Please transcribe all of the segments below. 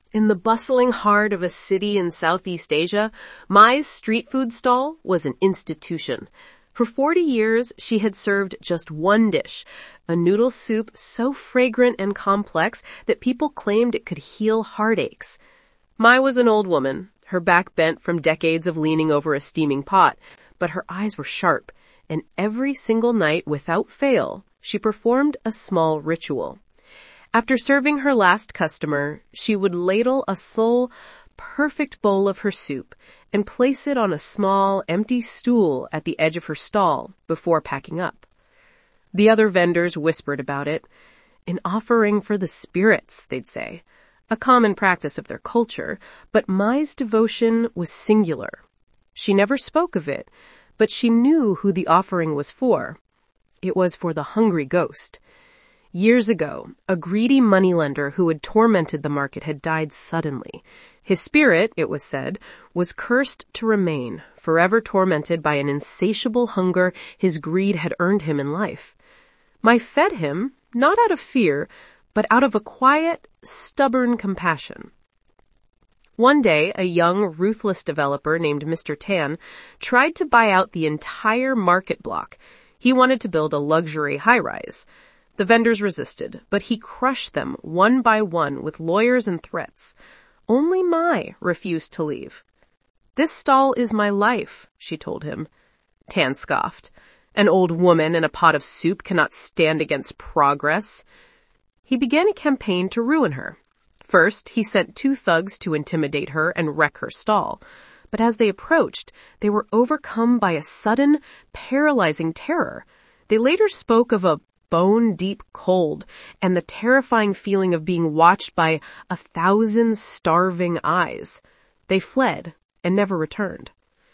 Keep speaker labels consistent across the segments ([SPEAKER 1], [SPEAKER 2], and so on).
[SPEAKER 1] In the bustling heart of a city in Southeast Asia, Mai's street food stall was an institution. For 40 years, she had served just one dish, a noodle soup so fragrant and complex that people claimed it could heal heartaches. Mai was an old woman, her back bent from decades of leaning over a steaming pot, but her eyes were sharp, and every single night, without fail, she performed a small ritual. After serving her last customer, she would ladle a full, perfect bowl of her soup and place it on a small, empty stool at the edge of her stall before packing up. The other vendors whispered about it. An offering for the spirits, they'd say, a common practice of their culture, but Mai's devotion was singular. She never spoke of it, but she knew who the offering was for. It was for the hungry ghost. Years ago, a greedy moneylender who had tormented the market had died suddenly. His spirit, it was said, was cursed to remain, forever tormented by an insatiable hunger his greed had earned him in life. Mai fed him, not out of fear, but out of a quiet, stubborn compassion. One day, a young, ruthless developer named Mr. Tan tried to buy out the entire market block. He wanted to build a luxury high-rise. The vendors resisted, but he crushed them one by one with lawyers and threats. Only Mai refused to leave. "This stall is my life," she told him. Tan scoffed. "An old woman and a pot of soup cannot stand against progress." He began a campaign to ruin her. First, he sent 2 thugs to intimidate her and wreck her stall. But as they approached, they were overcome by a sudden, paralyzing terror. They later spoke of a bone-deep cold and the terrifying feeling of being watched by 1,000 starving eyes. They fled and never returned.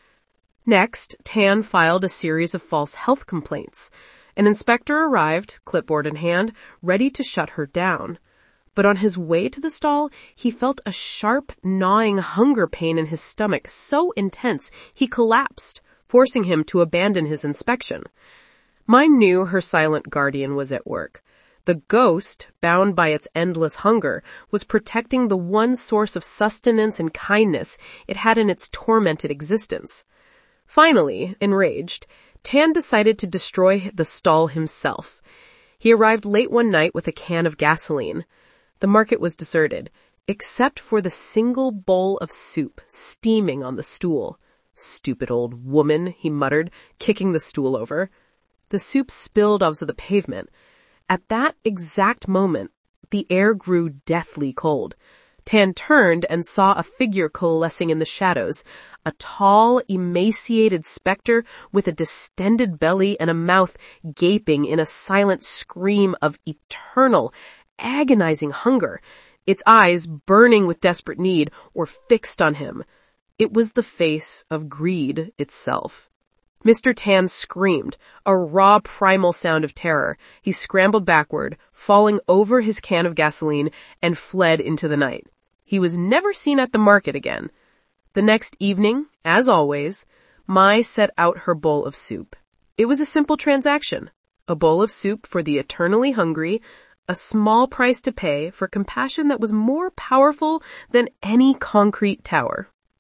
[SPEAKER 1] Next, Tan filed a series of false health complaints. An inspector arrived, clipboard in hand, ready to shut her down. But on his way to the stall, he felt a sharp, gnawing hunger pain in his stomach so intense he collapsed, forcing him to abandon his inspection. Mai knew her silent guardian was at work. The ghost, bound by its endless hunger, was protecting the one source of sustenance and kindness it had in its tormented existence. Finally, enraged, Tan decided to destroy the stall himself. He arrived late one night with a can of gasoline. The market was deserted, except for the single bowl of soup steaming on the stool. "Stupid old woman," he muttered, kicking the stool over. The soup spilled onto the pavement. At that exact moment, the air grew deathly cold. Tan turned and saw a figure coalescing in the shadows, a tall, emaciated specter with a distended belly and a mouth gaping in a silent scream of eternal, agonizing hunger, its eyes burning with desperate need or fixed on him. It was the face of greed itself. Mr. Tan screamed, a raw primal sound of terror. He scrambled backward, falling over his can of gasoline, and fled into the night. He was never seen at the market again. The next evening, as always, Mai set out her bowl of soup. It was a simple transaction. A bowl of soup for the eternally hungry, a small price to pay for compassion that was more powerful than any concrete tower.